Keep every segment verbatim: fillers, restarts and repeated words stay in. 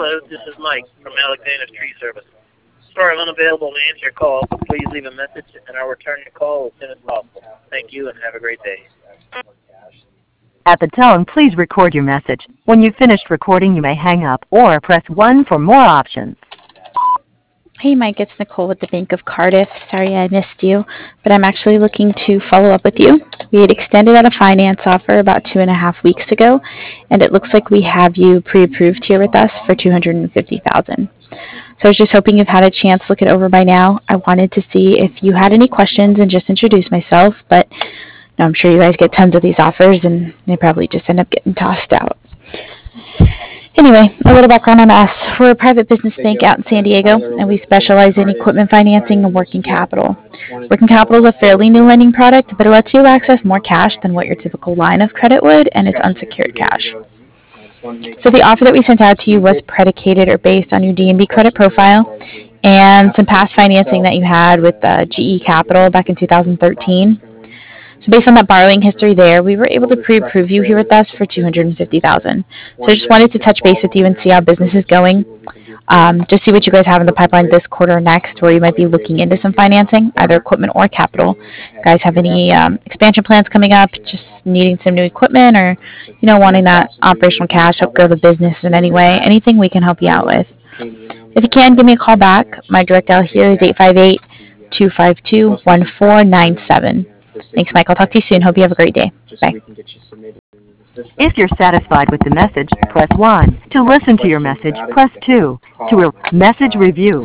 Hello, this is Mike from Alexander's Tree Service. Sorry I'm unavailable to answer your call. Please leave a message and I'll return your call as soon as possible. Thank you and have a great day. At the tone, please record your message. When you've finished recording, you may hang up or press one for more options. Hey Mike, it's Nicole with the Bank of Cardiff. Sorry I missed you, but I'm actually looking to follow up with you. We had extended out a finance offer about two and a half weeks ago, and it looks like we have you pre-approved here with us for two hundred fifty thousand dollars. So I was just hoping you've had a chance to look it over by now. I wanted to see if you had any questions and just introduce myself, but no, I'm sure you guys get tons of these offers, and they probably just end up getting tossed out. Anyway, a little background on us. We're a private business bank out in San Diego, and we specialize in equipment financing and working capital. Working capital is a fairly new lending product, but it lets you access more cash than what your typical line of credit would, and it's unsecured cash. So the offer that we sent out to you was predicated or based on your D and B credit profile and some past financing that you had with uh, G E Capital back in two thousand thirteen. So based on that borrowing history there, we were able to pre-approve you here with us for two hundred fifty thousand dollars. So I just wanted to touch base with you and see how business is going. Um, just see what you guys have in the pipeline this quarter or next, where you might be looking into some financing, either equipment or capital. You guys have any um, expansion plans coming up, just needing some new equipment, or you know, wanting that operational cash to help grow the business in any way, anything we can help you out with. If you can, give me a call back. My direct dial here is eight five eight, two five two, one four nine seven. Thanks, Mike. I'll talk to you soon. Hope you have a great day. Bye. If you're satisfied with the message, press one. To listen to your message, press two. To a message review.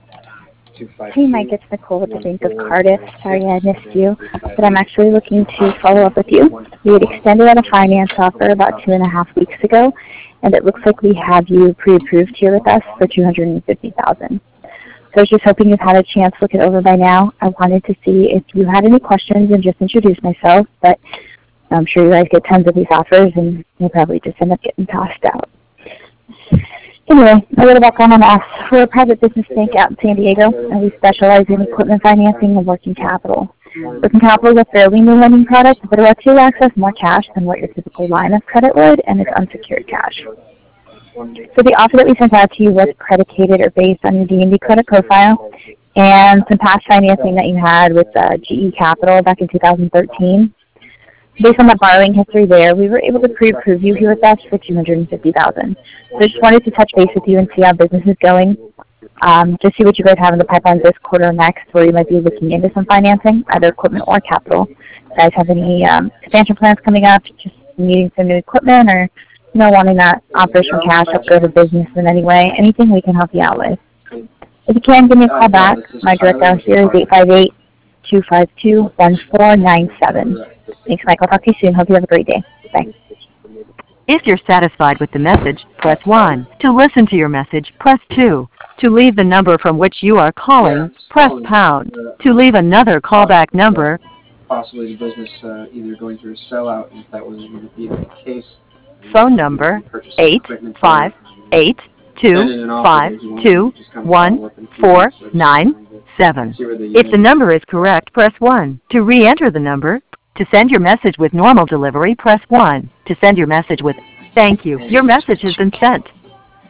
Hey, Mike. It's Nicole with the Bank of Cardiff. Sorry I missed you, but I'm actually looking to follow up with you. We had extended out a finance offer about two and a half weeks ago, and it looks like we have you pre-approved here with us for two hundred fifty thousand dollars. So I was just hoping you've had a chance to look it over by now. I wanted to see if you had any questions and just introduce myself, but I'm sure you guys get tons of these offers, and they probably just end up getting tossed out. Anyway, a little background on us. We're a private business bank out in San Diego, and we specialize in equipment financing and working capital. Working capital is a fairly new lending product, but it lets you access more cash than what your typical line of credit would, and it's unsecured cash. So the offer that we sent out to you was predicated or based on your D and B credit profile and some past financing that you had with uh, G E Capital back in two thousand thirteen. Based on that borrowing history there, we were able to pre-approve you here with us for two hundred fifty thousand dollars. So I just wanted to touch base with you and see how business is going. Um, just see what you guys have in the pipeline this quarter or next, where you might be looking into some financing, either equipment or capital. If you guys have any um, expansion plans coming up, just needing some new equipment, or you know, wanting that operational cash to grow the business in any way, anything we can help you out with. If you can, give me a call back. My direct dial here is eight five eight, two five two, one four nine seven. Thanks, Mike. I'll talk to you soon. Hope you have a great day. Bye. If you're satisfied with the message, press one. To listen to your message, press two. To leave the number from which you are calling, press pound. To leave another callback number, possibly the business uh, either going through a sellout, and if that was going to be the case, phone number eight five eight, two five two, one four nine seven. If the number is correct, press one. To re-enter the number, to send your message with normal delivery, press one. To send your message with thank you, your message has been sent.